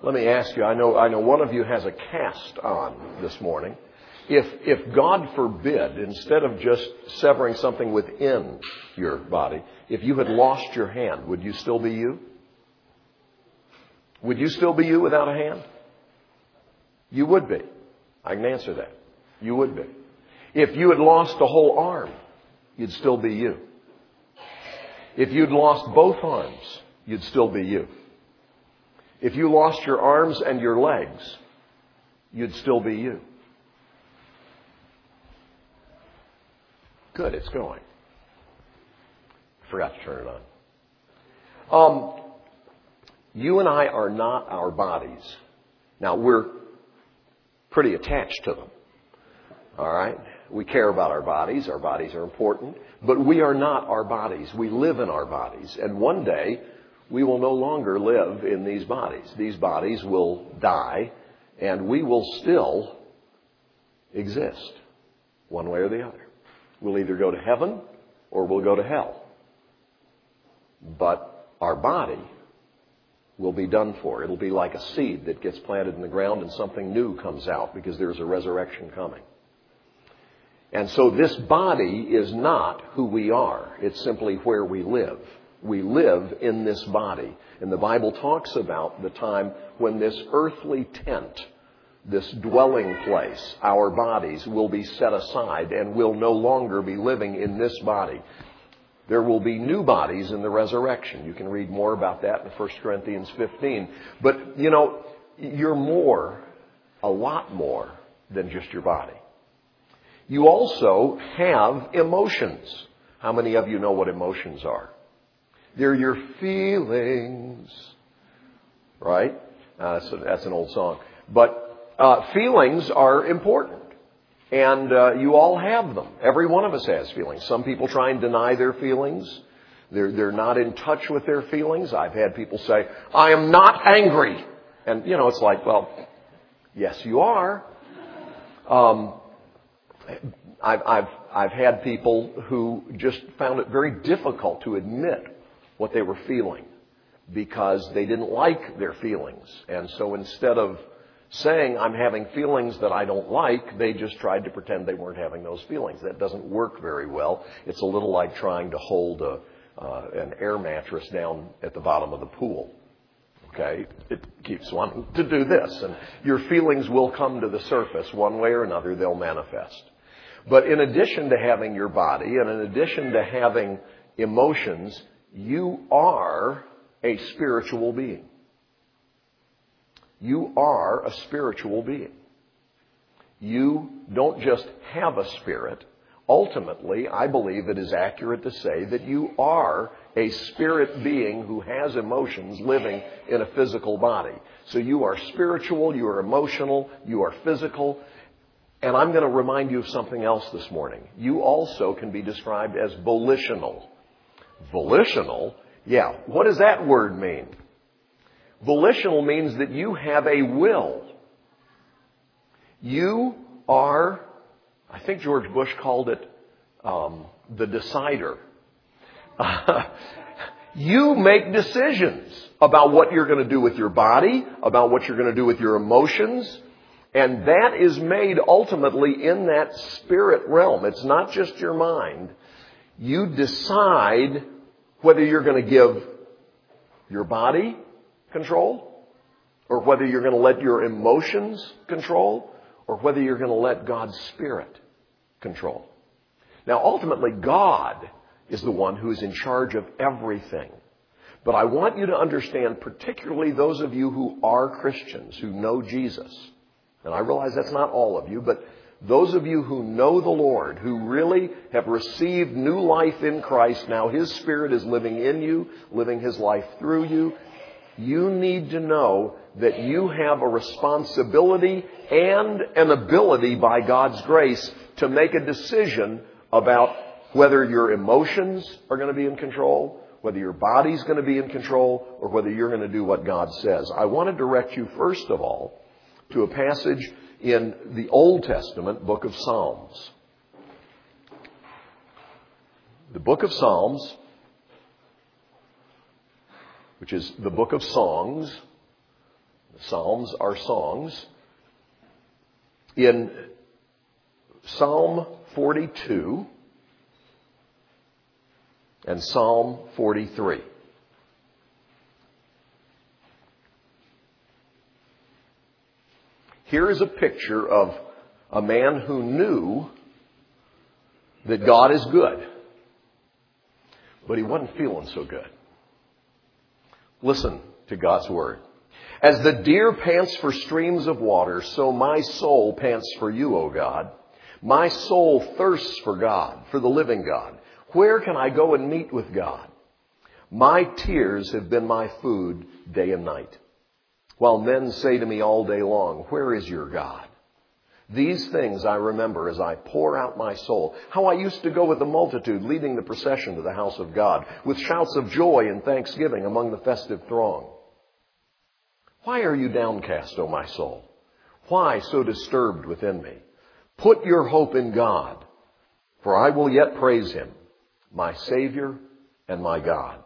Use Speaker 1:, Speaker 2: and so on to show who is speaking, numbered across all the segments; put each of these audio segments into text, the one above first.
Speaker 1: Let me ask you, I know one of you has a cast on this morning. If God forbid, instead of just severing something within your body, if you had lost your hand, would you still be you? Would you still be you without a hand? You would be. I can answer that. You would be. If you had lost a whole arm, you'd still be you. If you'd lost both arms, you'd still be you. If you lost your arms and your legs, you'd still be you. Good, it's going. Forgot to turn it on. You and I are not our bodies. Now, we're pretty attached to them. All right? We care about our bodies. Our bodies are important. But we are not our bodies. We live in our bodies. And one day, we will no longer live in these bodies. These bodies will die, and we will still exist one way or the other. We'll either go to heaven or we'll go to hell. But our body will be done for. It'll be like a seed that gets planted in the ground and something new comes out because there's a resurrection coming. And so this body is not who we are. It's simply where we live. We live in this body. And the Bible talks about the time when this earthly tent, this dwelling place, our bodies, will be set aside and will no longer be living in this body. There will be new bodies in the resurrection. You can read more about that in 1 Corinthians 15. But, you're more, a lot more than just your body. You also have emotions. How many of you know what emotions are? They're your feelings. Right? That's an old song. But feelings are important. And you all have them. Every one of us has feelings. Some people try and deny their feelings. They're not in touch with their feelings. I've had people say, I am not angry. And, it's like, well, yes, you are. I've had people who just found it very difficult to admit what they were feeling because they didn't like their feelings. And so instead of saying, I'm having feelings that I don't like, they just tried to pretend they weren't having those feelings. That doesn't work very well. It's a little like trying to hold an air mattress down at the bottom of the pool. Okay? It keeps wanting to do this. And your feelings will come to the surface one way or another. They'll manifest. But in addition to having your body and in addition to having emotions, you are a spiritual being. You are a spiritual being. You don't just have a spirit. Ultimately, I believe it is accurate to say that you are a spirit being who has emotions living in a physical body. So you are spiritual, you are emotional, you are physical. And I'm going to remind you of something else this morning. You also can be described as volitional. Volitional? Yeah. What does that word mean? Volitional means that you have a will. You are, I think George Bush called it the decider. You make decisions about what you're going to do with your body, about what you're going to do with your emotions, and that is made ultimately in that spirit realm. It's not just your mind. You decide whether you're going to give your body control, or whether you're going to let your emotions control, or whether you're going to let God's Spirit control. Now, ultimately, God is the one who is in charge of everything. But I want you to understand, particularly those of you who are Christians, who know Jesus. And I realize that's not all of you, but those of you who know the Lord, who really have received new life in Christ, now His Spirit is living in you, living His life through you. You need to know that you have a responsibility and an ability by God's grace to make a decision about whether your emotions are going to be in control, whether your body's going to be in control, or whether you're going to do what God says. I want to direct you, first of all, to a passage in the Old Testament book of Psalms. The book of Psalms, which is the book of songs, Psalms are songs. In Psalm 42 and Psalm 43. Here is a picture of a man who knew that God is good, but he wasn't feeling so good. Listen to God's word. As the deer pants for streams of water, so my soul pants for you, O God. My soul thirsts for God, for the living God. Where can I go and meet with God? My tears have been my food day and night, while men say to me all day long, where is your God? These things I remember as I pour out my soul, how I used to go with the multitude leading the procession to the house of God, with shouts of joy and thanksgiving among the festive throng. Why are you downcast, O my soul? Why so disturbed within me? Put your hope in God, for I will yet praise him, my Savior and my God.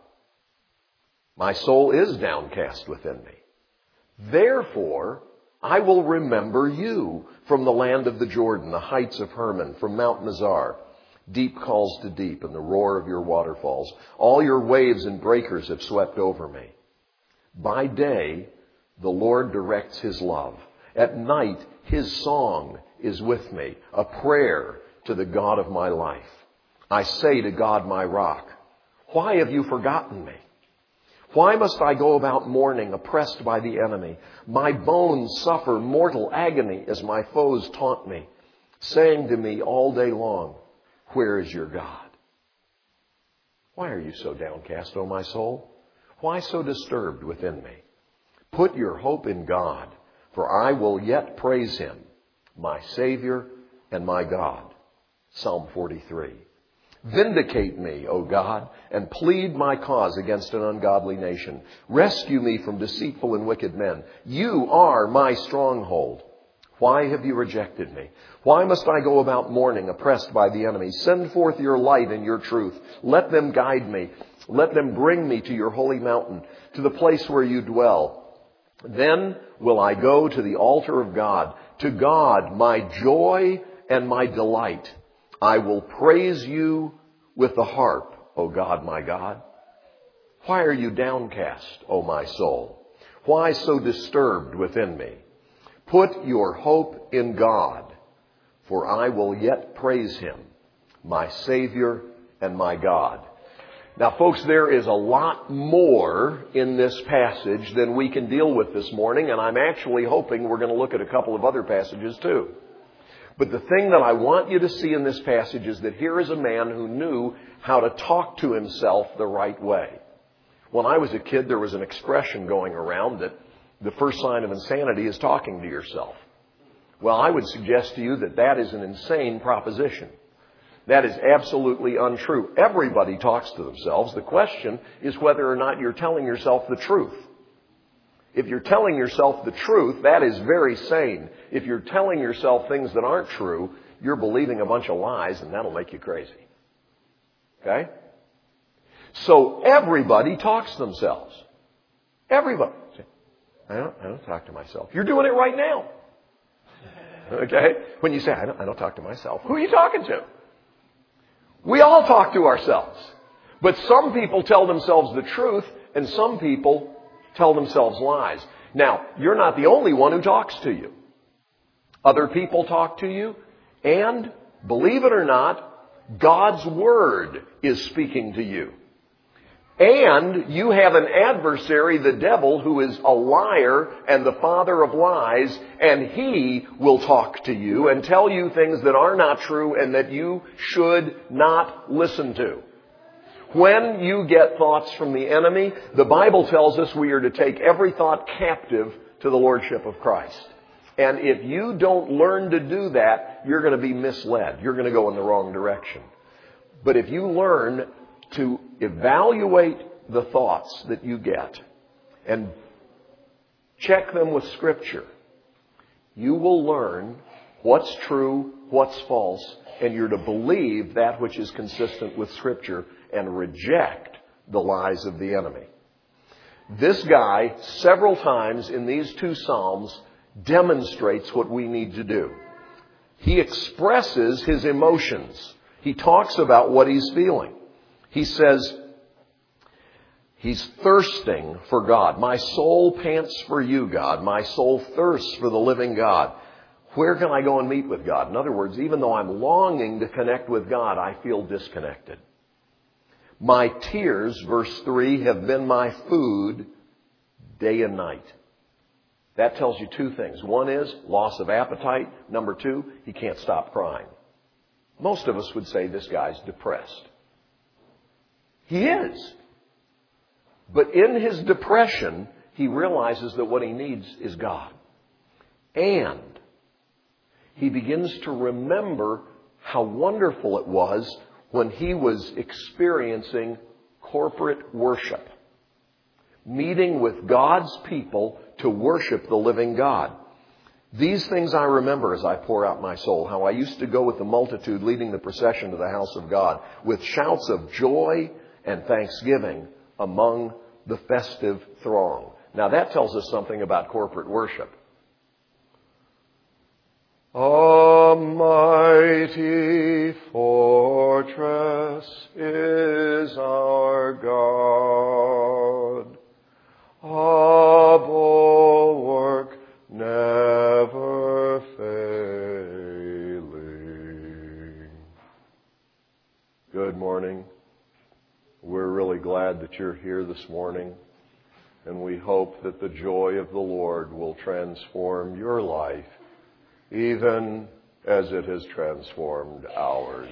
Speaker 1: My soul is downcast within me. Therefore, I will remember you from the land of the Jordan, the heights of Hermon, from Mount Mizar. Deep calls to deep and the roar of your waterfalls. All your waves and breakers have swept over me. By day, the Lord directs his love. At night, his song is with me, a prayer to the God of my life. I say to God, my rock, why have you forgotten me? Why must I go about mourning, oppressed by the enemy? My bones suffer mortal agony as my foes taunt me, saying to me all day long, where is your God? Why are you so downcast, O my soul? Why so disturbed within me? Put your hope in God, for I will yet praise him, my Savior and my God. Psalm 43. Vindicate me, O God, and plead my cause against an ungodly nation. Rescue me from deceitful and wicked men. You are my stronghold. Why have you rejected me? Why must I go about mourning, oppressed by the enemy? Send forth your light and your truth. Let them guide me. Let them bring me to your holy mountain, to the place where you dwell. Then will I go to the altar of God, to God, my joy and my delight. I will praise you with the harp, O God, my God. Why are you downcast, O my soul? Why so disturbed within me? Put your hope in God, for I will yet praise him, my Savior and my God. Now, folks, there is a lot more in this passage than we can deal with this morning, and I'm actually hoping we're going to look at a couple of other passages too. But the thing that I want you to see in this passage is that here is a man who knew how to talk to himself the right way. When I was a kid, there was an expression going around that the first sign of insanity is talking to yourself. Well, I would suggest to you that that is an insane proposition. That is absolutely untrue. Everybody talks to themselves. The question is whether or not you're telling yourself the truth. If you're telling yourself the truth, that is very sane. If you're telling yourself things that aren't true, you're believing a bunch of lies, and that'll make you crazy. Okay? So everybody talks to themselves. Everybody. I don't talk to myself. You're doing it right now. Okay? When you say, I don't talk to myself, who are you talking to? We all talk to ourselves. But some people tell themselves the truth, and some people tell themselves lies. Now, you're not the only one who talks to you. Other people talk to you, and believe it or not, God's Word is speaking to you. And you have an adversary, the devil, who is a liar and the father of lies, and he will talk to you and tell you things that are not true and that you should not listen to. When you get thoughts from the enemy, the Bible tells us we are to take every thought captive to the Lordship of Christ. And if you don't learn to do that, you're going to be misled. You're going to go in the wrong direction. But if you learn to evaluate the thoughts that you get and check them with Scripture, you will learn what's true, what's false, and you're to believe that which is consistent with Scripture and reject the lies of the enemy. This guy, several times in these two Psalms, demonstrates what we need to do. He expresses his emotions. He talks about what he's feeling. He says, he's thirsting for God. My soul pants for you, God. My soul thirsts for the living God. Where can I go and meet with God? In other words, even though I'm longing to connect with God, I feel disconnected. My tears, verse 3, have been my food day and night. That tells you two things. One is loss of appetite. Number two, he can't stop crying. Most of us would say this guy's depressed. He is. But in his depression, he realizes that what he needs is God. And he begins to remember how wonderful it was when he was experiencing corporate worship. Meeting with God's people to worship the living God. These things I remember as I pour out my soul, how I used to go with the multitude leading the procession to the house of God with shouts of joy and thanksgiving among the festive throng. Now that tells us something about corporate worship. A mighty fortress is our God, a bulwark never failing. Good morning. We're really glad that you're here this morning, and we hope that the joy of the Lord will transform your life, even as it has transformed ours.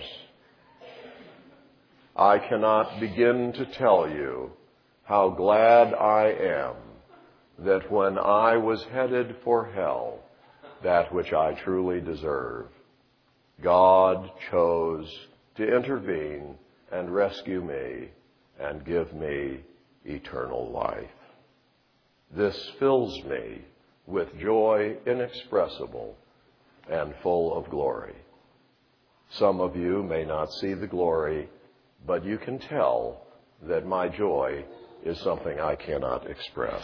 Speaker 1: I cannot begin to tell you how glad I am that when I was headed for hell, that which I truly deserve, God chose to intervene and rescue me and give me eternal life. This fills me with joy inexpressible and full of glory. Some of you may not see the glory, but you can tell that my joy is something I cannot express.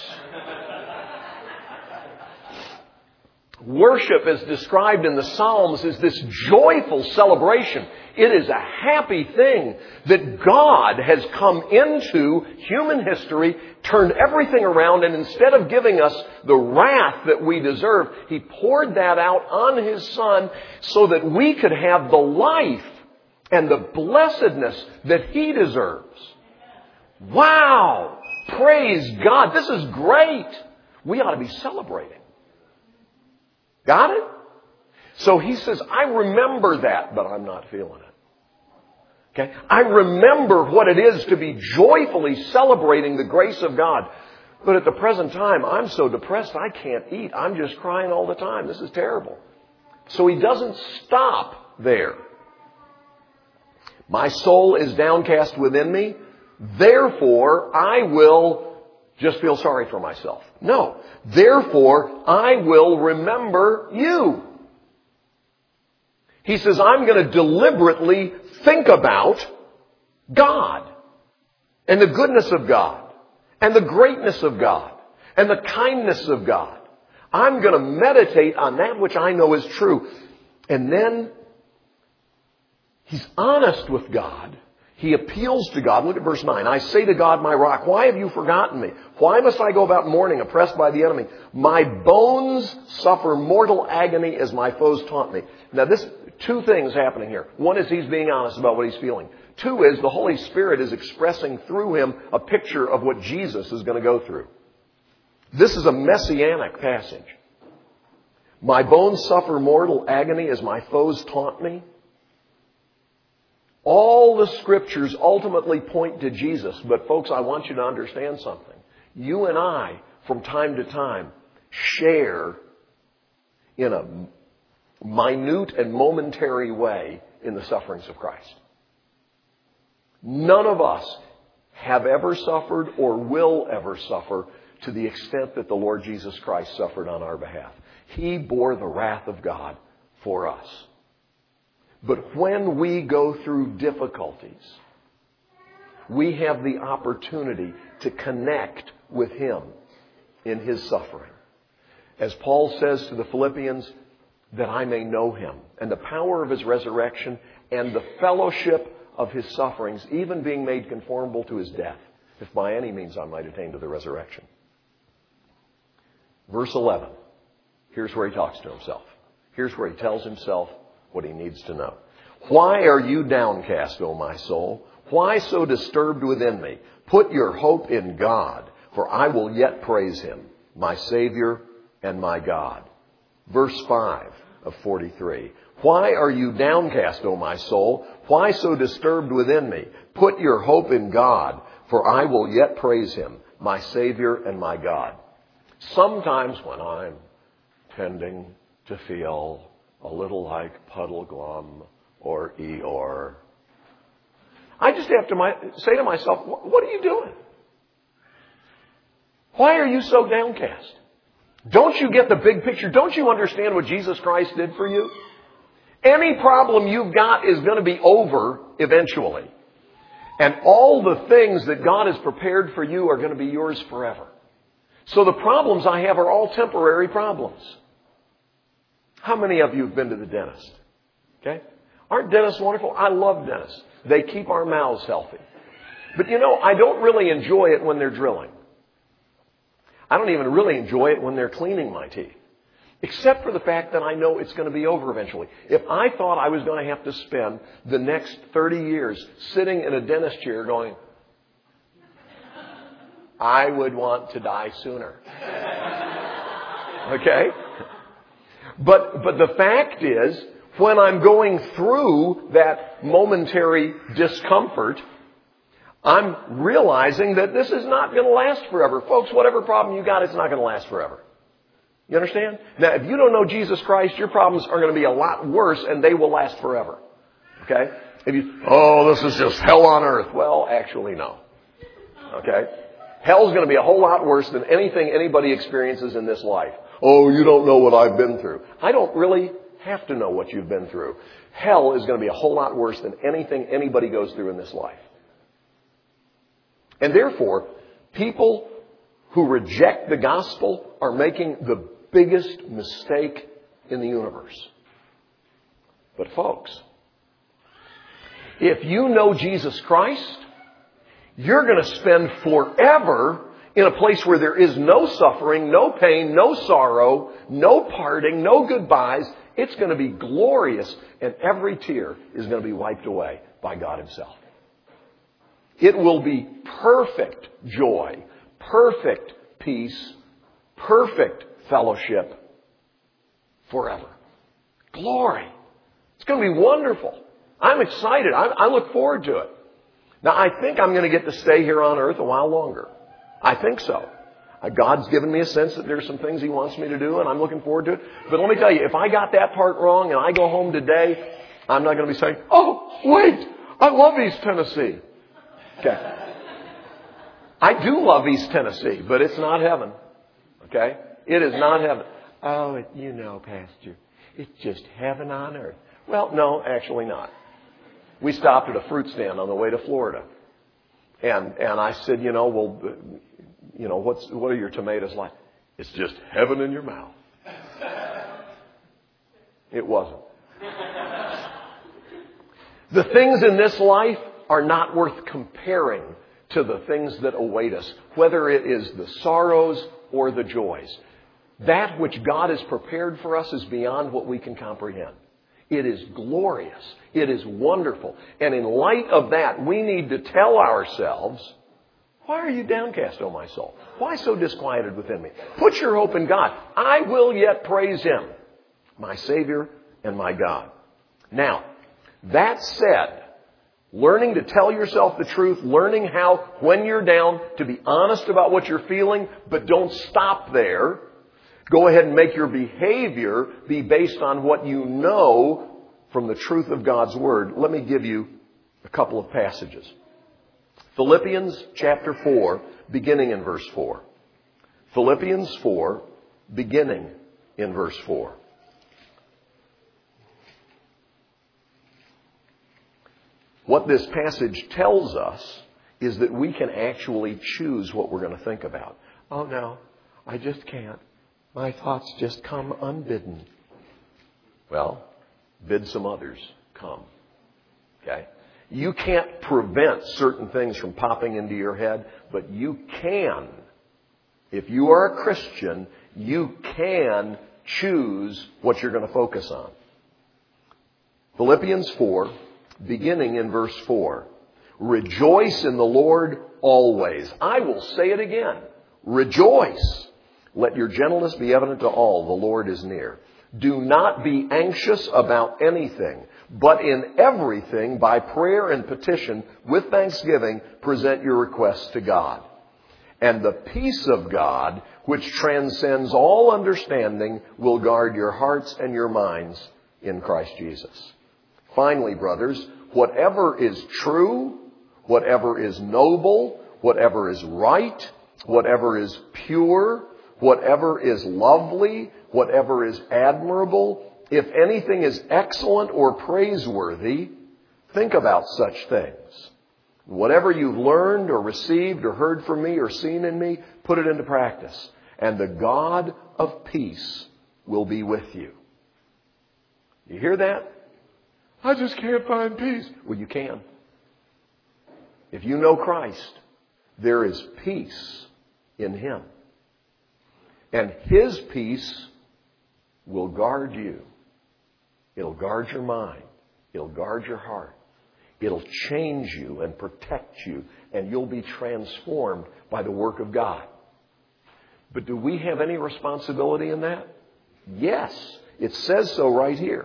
Speaker 1: Worship, as described in the Psalms, is this joyful celebration. It is a happy thing that God has come into human history, turned everything around, and instead of giving us the wrath that we deserve, He poured that out on His Son so that we could have the life and the blessedness that He deserves. Wow! Praise God! This is great! We ought to be celebrating. Got it? So he says, I remember that, but I'm not feeling it. Okay? I remember what it is to be joyfully celebrating the grace of God. But at the present time, I'm so depressed I can't eat. I'm just crying all the time. This is terrible. So he doesn't stop there. My soul is downcast within me. Therefore, I will just feel sorry for myself. No. Therefore, I will remember you. He says, I'm going to deliberately think about God and the goodness of God and the greatness of God and the kindness of God. I'm going to meditate on that which I know is true. And then he's honest with God. He appeals to God. Look at verse 9. I say to God, my rock, why have you forgotten me? Why must I go about mourning, oppressed by the enemy? My bones suffer mortal agony as my foes taunt me. Now, two things happening here. One is he's being honest about what he's feeling. Two is the Holy Spirit is expressing through him a picture of what Jesus is going to go through. This is a messianic passage. My bones suffer mortal agony as my foes taunt me. All the scriptures ultimately point to Jesus. But folks, I want you to understand something. You and I, from time to time, share in a minute and momentary way in the sufferings of Christ. None of us have ever suffered or will ever suffer to the extent that the Lord Jesus Christ suffered on our behalf. He bore the wrath of God for us. But when we go through difficulties, we have the opportunity to connect with Him in His suffering. As Paul says to the Philippians, that I may know Him and the power of His resurrection and the fellowship of His sufferings, even being made conformable to His death, if by any means I might attain to the resurrection. Verse 11. Here's where he talks to himself. Here's where he tells himself what he needs to know. Why are you downcast, O my soul? Why so disturbed within me? Put your hope in God, for I will yet praise Him, my Savior and my God. Verse 5 of 43. Why are you downcast, O my soul? Why so disturbed within me? Put your hope in God, for I will yet praise Him, my Savior and my God. Sometimes when I'm tending to feel a little like Puddleglum or Eeyore, I just have to say to myself, what are you doing? Why are you so downcast? Don't you get the big picture? Don't you understand what Jesus Christ did for you? Any problem you've got is going to be over eventually. And all the things that God has prepared for you are going to be yours forever. So the problems I have are all temporary problems. How many of you have been to the dentist? Okay? Aren't dentists wonderful? I love dentists. They keep our mouths healthy. But you know, I don't really enjoy it when they're drilling. I don't even really enjoy it when they're cleaning my teeth. Except for the fact that I know it's going to be over eventually. If I thought I was going to have to spend the next 30 years sitting in a dentist chair going, I would want to die sooner. Okay? But the fact is, when I'm going through that momentary discomfort, I'm realizing that this is not going to last forever. Folks, whatever problem you got, it's not going to last forever. You understand? Now, if you don't know Jesus Christ, your problems are going to be a lot worse and they will last forever. Okay? If you, this is just hell on earth. Well, actually, no. Okay? Hell's going to be a whole lot worse than anything anybody experiences in this life. Oh, you don't know what I've been through. I don't really have to know what you've been through. Hell is going to be a whole lot worse than anything anybody goes through in this life. And therefore, people who reject the gospel are making the biggest mistake in the universe. But folks, if you know Jesus Christ, you're going to spend forever in a place where there is no suffering, no pain, no sorrow, no parting, no goodbyes. It's going to be glorious, and every tear is going to be wiped away by God Himself. It will be perfect joy, perfect peace, perfect fellowship forever. Glory. It's going to be wonderful. I'm excited. I look forward to it. Now, I think I'm going to get to stay here on earth a while longer. I think so. God's given me a sense that there's some things He wants me to do, and I'm looking forward to it. But let me tell you, if I got that part wrong and I go home today, I'm not going to be saying, oh, wait, I love East Tennessee. Okay. I do love East Tennessee, but it's not heaven. Okay? It is not heaven. Oh, Pastor, it's just heaven on earth. Well, no, actually not. We stopped at a fruit stand on the way to Florida. And I said, what are your tomatoes like? It's just heaven in your mouth. It wasn't. The things in this life are not worth comparing to the things that await us, whether it is the sorrows or the joys. That which God has prepared for us is beyond what we can comprehend. It is glorious. It is wonderful. And in light of that, we need to tell ourselves, why are you downcast, O my soul? Why so disquieted within me? Put your hope in God. I will yet praise Him, my Savior and my God. Now, that said, learning to tell yourself the truth, learning how, when you're down, to be honest about what you're feeling, but don't stop there. Go ahead and make your behavior be based on what you know from the truth of God's Word. Let me give you a couple of passages. Philippians chapter 4, beginning in verse 4. Philippians 4, beginning in verse 4. What this passage tells us is that we can actually choose what we're going to think about. Oh no, I just can't. My thoughts just come unbidden. Well, bid some others come. Okay? You can't prevent certain things from popping into your head, but you can. If you are a Christian, you can choose what you're going to focus on. Philippians 4, beginning in verse 4. Rejoice in the Lord always. I will say it again. Rejoice. Let your gentleness be evident to all. The Lord is near. Do not be anxious about anything, but in everything, by prayer and petition, with thanksgiving, present your requests to God. And the peace of God, which transcends all understanding, will guard your hearts and your minds in Christ Jesus. Finally, brothers, whatever is true, whatever is noble, whatever is right, whatever is pure, whatever is lovely, whatever is admirable, if anything is excellent or praiseworthy, think about such things. Whatever you've learned or received or heard from me or seen in me, put it into practice. And the God of peace will be with you. You hear that? I just can't find peace. Well, you can. If you know Christ, there is peace in Him. And His peace will guard you. It'll guard your mind. It'll guard your heart. It'll change you and protect you. And you'll be transformed by the work of God. But do we have any responsibility in that? Yes. It says so right here.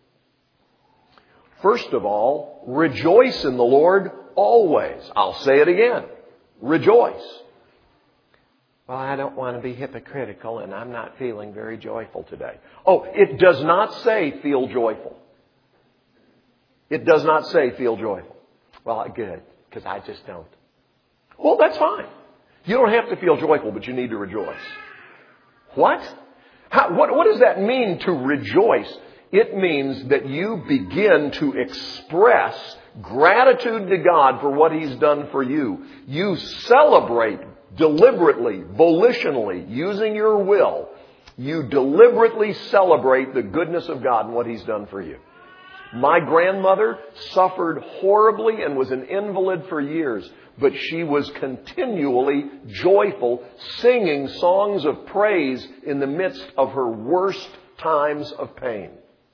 Speaker 1: First of all, rejoice in the Lord always. I'll say it again. Rejoice. Well, I don't want to be hypocritical and I'm not feeling very joyful today. Oh, it does not say feel joyful. It does not say feel joyful. Well, good, because I just don't. Well, that's fine. You don't have to feel joyful, but you need to rejoice. What? What does that mean to rejoice? It means that you begin to express gratitude to God for what He's done for you. You celebrate deliberately, volitionally, using your will. You deliberately celebrate the goodness of God and what He's done for you. My grandmother suffered horribly and was an invalid for years, but she was continually joyful, singing songs of praise in the midst of her worst times of pain.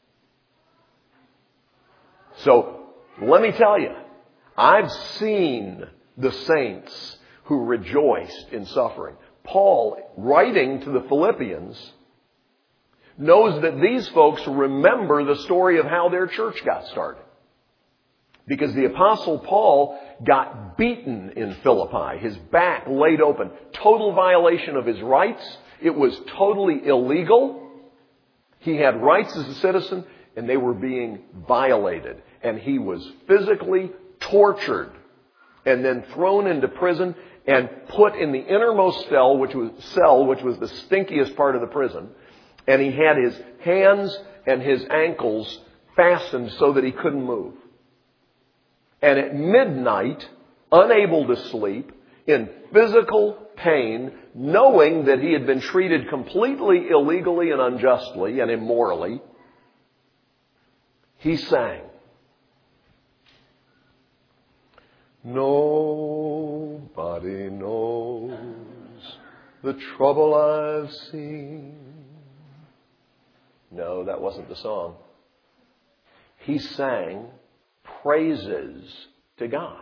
Speaker 1: So, let me tell you, I've seen the saints who rejoiced in suffering. Paul, writing to the Philippians, knows that these folks remember the story of how their church got started. Because the Apostle Paul got beaten in Philippi, his back laid open, total violation of his rights. It was totally illegal. He had rights as a citizen, and they were being violated. And he was physically tortured and then thrown into prison and put in the innermost cell, which was the stinkiest part of the prison. And he had his hands and his ankles fastened so that he couldn't move. And at midnight, unable to sleep, in physical pain, knowing that he had been treated completely illegally and unjustly and immorally, he sang. Nobody knows the trouble I've seen. No, that wasn't the song. He sang praises to God.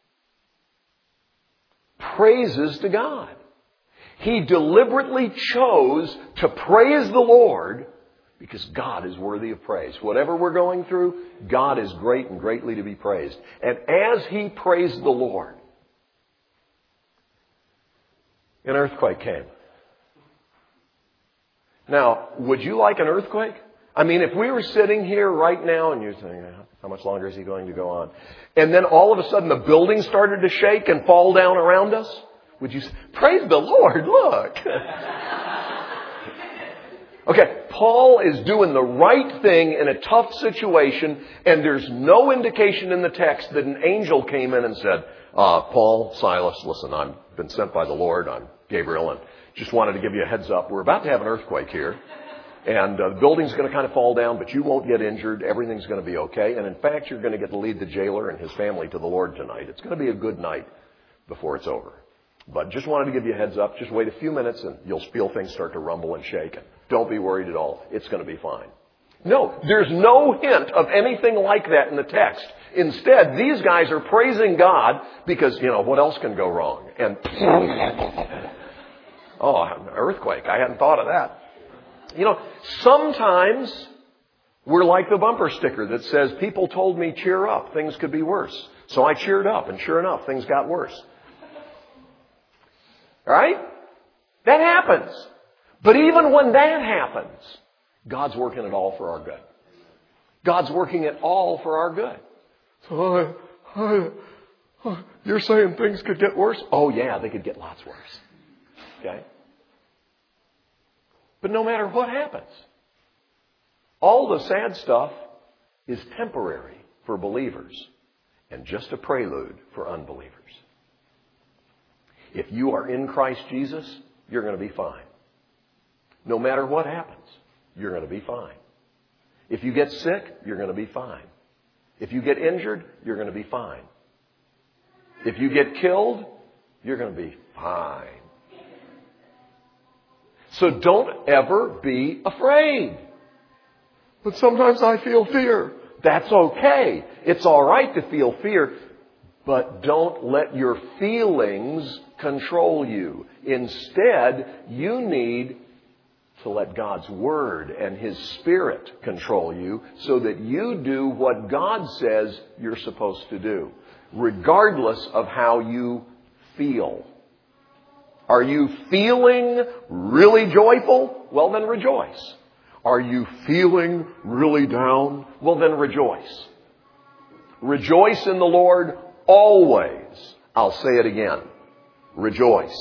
Speaker 1: Praises to God. He deliberately chose to praise the Lord because God is worthy of praise. Whatever we're going through, God is great and greatly to be praised. And as he praised the Lord, an earthquake came. Now, would you like an earthquake? I mean, if we were sitting here right now and you're saying, how much longer is he going to go on? And then all of a sudden the building started to shake and fall down around us, would you say, praise the Lord, look. Okay, Paul is doing the right thing in a tough situation, and there's no indication in the text that an angel came in and said, Paul, Silas, listen, I've been sent by the Lord. I'm Gabriel, and just wanted to give you a heads up. We're about to have an earthquake here, and the building's going to kind of fall down, but you won't get injured. Everything's going to be okay. And in fact, you're going to get to lead the jailer and his family to the Lord tonight. It's going to be a good night before it's over. But just wanted to give you a heads up. Just wait a few minutes, and you'll feel things start to rumble and shake. Don't be worried at all. It's going to be fine. No, there's no hint of anything like that in the text. Instead, these guys are praising God because, what else can go wrong? And, an earthquake. I hadn't thought of that. Sometimes we're like the bumper sticker that says, people told me cheer up, things could be worse. So I cheered up, and sure enough, things got worse. Right? That happens. But even when that happens, God's working it all for our good. God's working it all for our good. So you're saying things could get worse? Oh yeah, they could get lots worse. Okay? But no matter what happens, all the sad stuff is temporary for believers and just a prelude for unbelievers. If you are in Christ Jesus, you're going to be fine. No matter what happens, you're going to be fine. If you get sick, you're going to be fine. If you get injured, you're going to be fine. If you get killed, you're going to be fine. So don't ever be afraid. But sometimes I feel fear. That's okay. It's all right to feel fear. But don't let your feelings control you. Instead, you need to let God's Word and His Spirit control you so that you do what God says you're supposed to do, regardless of how you feel. Are you feeling really joyful? Well, then rejoice. Are you feeling really down? Well, then rejoice. Rejoice in the Lord always. I'll say it again. Rejoice.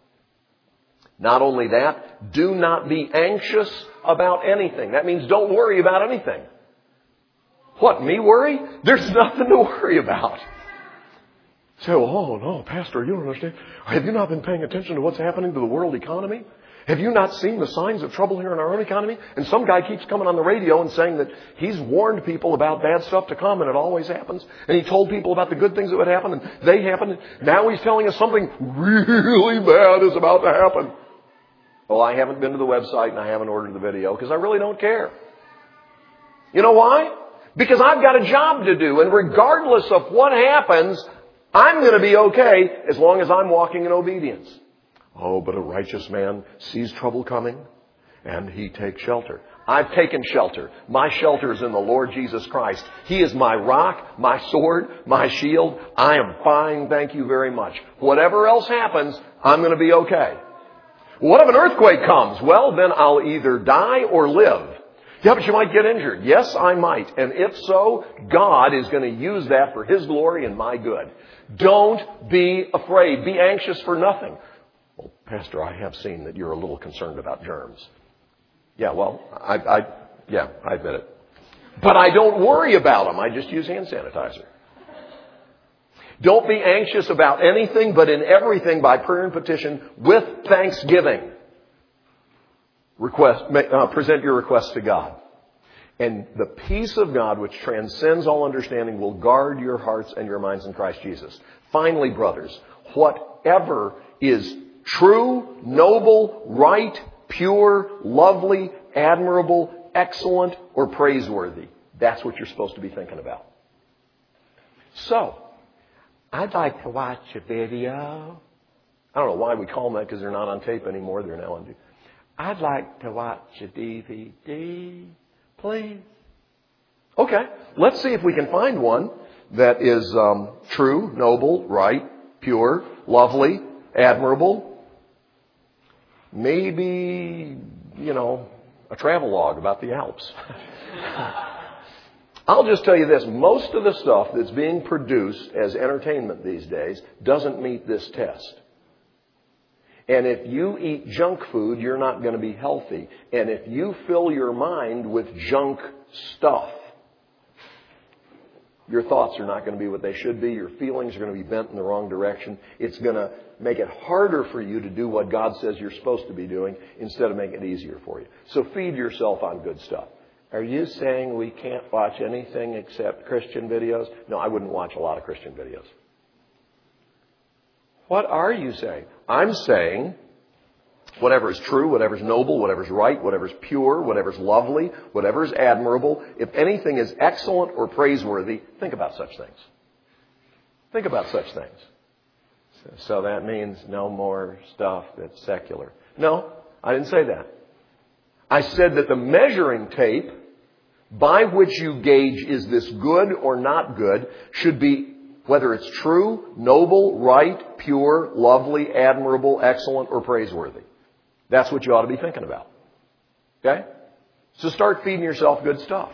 Speaker 1: Not only that, do not be anxious about anything. That means don't worry about anything. What, me worry? There's nothing to worry about. Say, oh no, Pastor, you don't understand. Have you not been paying attention to what's happening to the world economy? Have you not seen the signs of trouble here in our own economy? And some guy keeps coming on the radio and saying that he's warned people about bad stuff to come, and it always happens. And he told people about the good things that would happen, and they happened. Now he's telling us something really bad is about to happen. Well, I haven't been to the website and I haven't ordered the video because I really don't care. You know why? Because I've got a job to do, and regardless of what happens, I'm going to be okay as long as I'm walking in obedience. Oh, but a righteous man sees trouble coming and he takes shelter. I've taken shelter. My shelter is in the Lord Jesus Christ. He is my rock, my sword, my shield. I am fine, thank you very much. Whatever else happens, I'm going to be okay. What if an earthquake comes? Well, then I'll either die or live. Yeah, but you might get injured. Yes, I might. And if so, God is going to use that for His glory and my good. Don't be afraid. Be anxious for nothing. Well, Pastor, I have seen that you're a little concerned about germs. Yeah, well, I admit it. But I don't worry about them. I just use hand sanitizer. Don't be anxious about anything, but in everything by prayer and petition with thanksgiving. Present your requests to God. And the peace of God, which transcends all understanding, will guard your hearts and your minds in Christ Jesus. Finally, brothers, whatever is true, noble, right, pure, lovely, admirable, excellent, or praiseworthy, that's what you're supposed to be thinking about. So, I'd like to watch a video. I don't know why we call them that, because they're not on tape anymore. They're now on DVD. I'd like to watch a DVD, please. Okay, let's see if we can find one that is true, noble, right, pure, lovely, admirable. Maybe, a travelogue about the Alps. I'll just tell you this. Most of the stuff that's being produced as entertainment these days doesn't meet this test. And if you eat junk food, you're not going to be healthy. And if you fill your mind with junk stuff, Your thoughts are not going to be what they should be. Your feelings are going to be bent in the wrong direction. It's going to make it harder for you to do what God says you're supposed to be doing instead of making it easier for you. So feed yourself on good stuff. Are you saying we can't watch anything except Christian videos? No, I wouldn't watch a lot of Christian videos. What are you saying? I'm saying whatever is true, whatever is noble, whatever is right, whatever is pure, whatever is lovely, whatever is admirable, if anything is excellent or praiseworthy, think about such things. Think about such things. So that means no more stuff that's secular. No, I didn't say that. I said that the measuring tape by which you gauge is this good or not good should be whether it's true, noble, right, pure, lovely, admirable, excellent, or praiseworthy. That's what you ought to be thinking about. Okay? So start feeding yourself good stuff.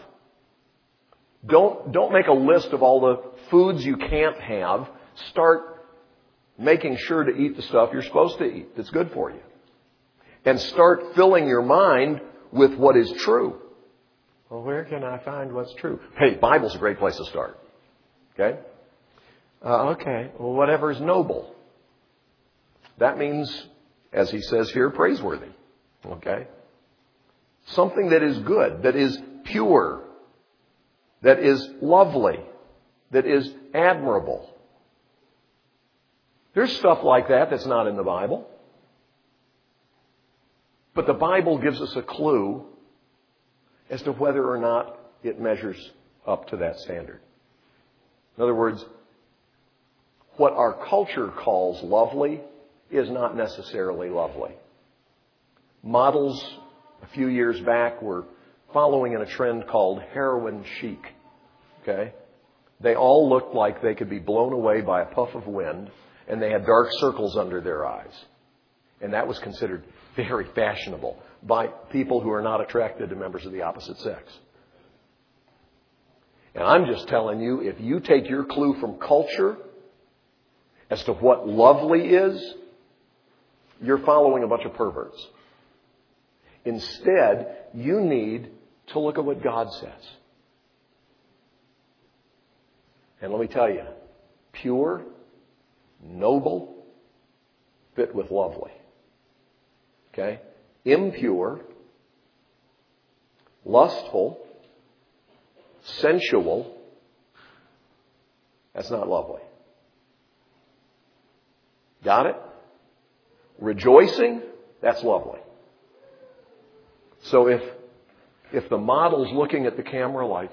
Speaker 1: Don't make a list of all the foods you can't have. Start making sure to eat the stuff you're supposed to eat that's good for you. And start filling your mind with what is true. Well, where can I find what's true? Hey, Bible's a great place to start. Okay? Okay. Well, whatever is noble. That means, as he says here, praiseworthy. Okay? Something that is good, that is pure, that is lovely, that is admirable. There's stuff like that that's not in the Bible. But the Bible gives us a clue as to whether or not it measures up to that standard. In other words, what our culture calls lovely is not necessarily lovely. Models a few years back were following in a trend called heroin chic. Okay? They all looked like they could be blown away by a puff of wind, and they had dark circles under their eyes. And that was considered very fashionable by people who are not attracted to members of the opposite sex. And I'm just telling you, if you take your clue from culture as to what lovely is, you're following a bunch of perverts. Instead, you need to look at what God says. And let me tell you, pure, noble, fit with lovely. Okay? Impure, lustful, sensual, that's not lovely. Got it? Rejoicing, that's lovely. So if the model's looking at the camera like,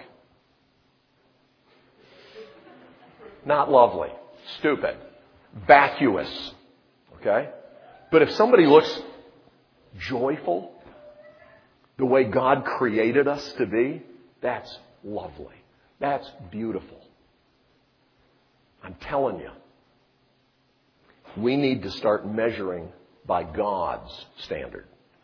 Speaker 1: not lovely, stupid, vacuous, okay? But if somebody looks joyful, the way God created us to be, that's lovely. That's beautiful. I'm telling you, we need to start measuring by God's standard.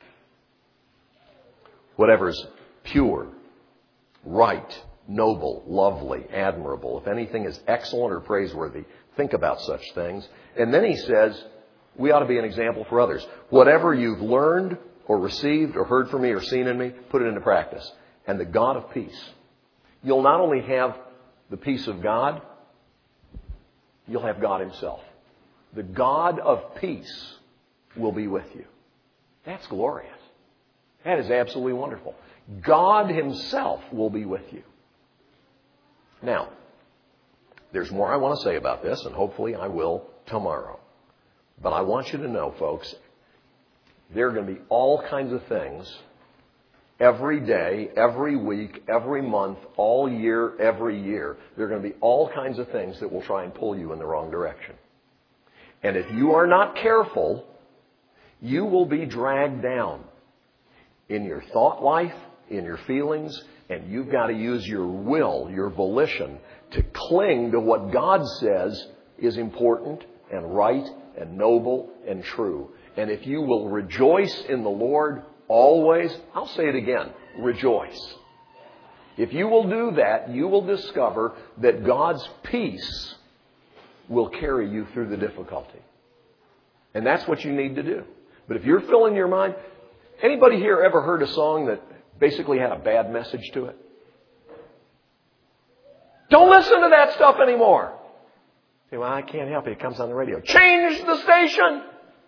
Speaker 1: Whatever's pure, right, noble, lovely, admirable, if anything is excellent or praiseworthy, think about such things. And then he says, we ought to be an example for others. Whatever you've learned or received or heard from me or seen in me, put it into practice. And the God of peace. You'll not only have the peace of God, you'll have God himself. The God of peace will be with you. That's glorious. That is absolutely wonderful. God himself will be with you. Now, there's more I want to say about this, and hopefully I will tomorrow. But I want you to know, folks, there are going to be all kinds of things every day, every week, every month, all year, every year. There are going to be all kinds of things that will try and pull you in the wrong direction. And if you are not careful, you will be dragged down in your thought life, in your feelings, and you've got to use your will, your volition, to cling to what God says is important and right and noble and true. And if you will rejoice in the Lord always, I'll say it again, rejoice. If you will do that, you will discover that God's peace will carry you through the difficulty. And that's what you need to do. But if you're filling your mind, anybody here ever heard a song that basically had a bad message to it? Don't listen to that stuff anymore. Say, well, I can't help it. It comes on the radio. Change the station.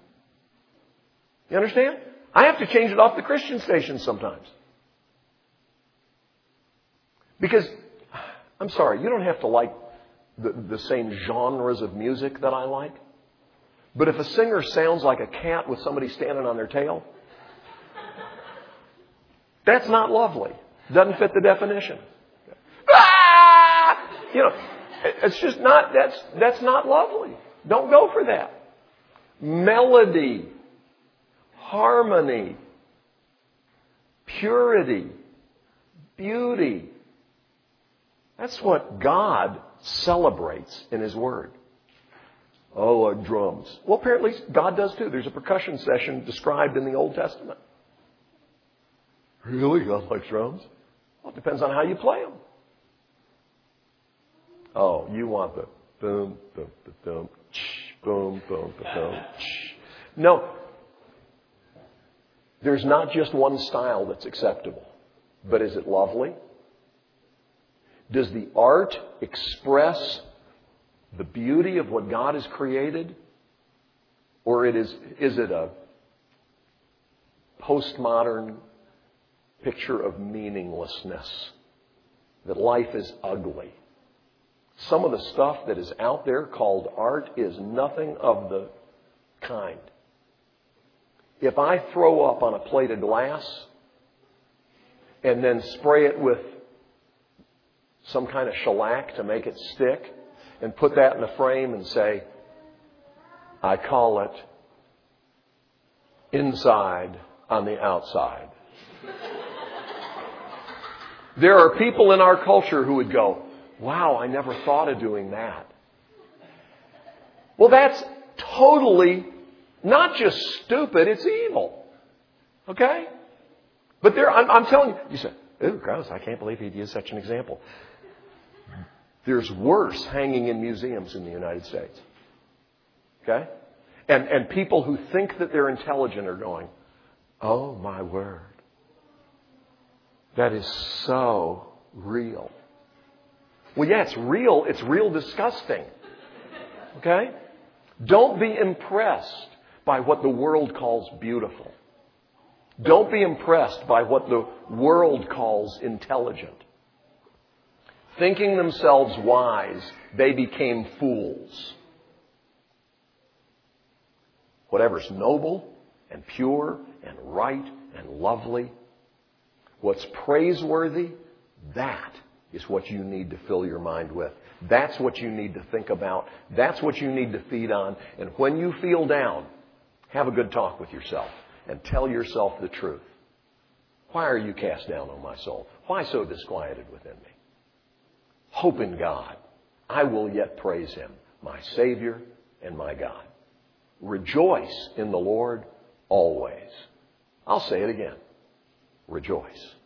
Speaker 1: You understand? I have to change it off the Christian station sometimes. Because, I'm sorry, you don't have to like the same genres of music that I like. But if a singer sounds like a cat with somebody standing on their tail, that's not lovely. Doesn't fit the definition. Ah! You know, it's just not, that's not lovely. Don't go for that. Melody, harmony, purity, beauty. That's what God celebrates in His Word. Oh, like drums. Well, apparently God does too. There's a percussion session described in the Old Testament. Really? God likes drums? Well, it depends on how you play them. Oh, you want the boom, boom, boom, boom, boom, boom. No. There's not just one style that's acceptable. But is it lovely? Does the art express the beauty of what God has created? Or is it a postmodern picture of meaninglessness? That life is ugly. Some of the stuff that is out there called art is nothing of the kind. If I throw up on a plate of glass and then spray it with some kind of shellac to make it stick and put that in a frame and say, I call it inside on the outside. There are people in our culture who would go, wow, I never thought of doing that. Well, that's totally not just stupid, it's evil. Okay? But there, I'm telling you say, ooh, gross, I can't believe he'd use such an example. There's worse hanging in museums in the United States. Okay? And people who think that they're intelligent are going, oh my word. That is so real. Well, yeah, it's real. It's real disgusting. Okay? Don't be impressed by what the world calls beautiful. Don't be impressed by what the world calls intelligent. Thinking themselves wise, they became fools. Whatever's noble and pure and right and lovely, what's praiseworthy, that is what you need to fill your mind with. That's what you need to think about. That's what you need to feed on. And when you feel down, have a good talk with yourself and tell yourself the truth. Why are you cast down, O my soul? Why so disquieted within me? Hope in God. I will yet praise Him, my Savior and my God. Rejoice in the Lord always. I'll say it again. Rejoice.